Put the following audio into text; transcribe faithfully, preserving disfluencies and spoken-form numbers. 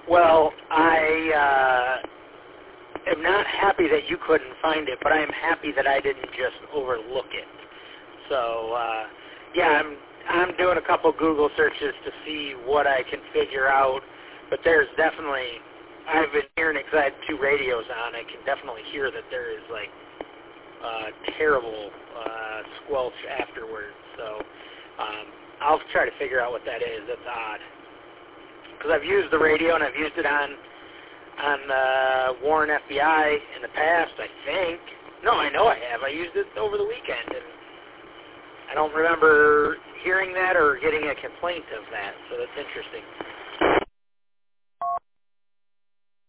Well, I uh, am not happy that you couldn't find it, but I am happy that I didn't just overlook it. So, uh, yeah, I'm I'm doing a couple Google searches to see what I can figure out, but there's definitely, I've been hearing it because I had two radios on. I can definitely hear that there is, like, uh, terrible uh, squelch afterwards. So um, I'll try to figure out what that is. That's odd. Because I've used the radio, and I've used it on on uh, Warren F B I in the past, I think. No, I know I have. I used it over the weekend, and I don't remember hearing that or getting a complaint of that, so that's interesting.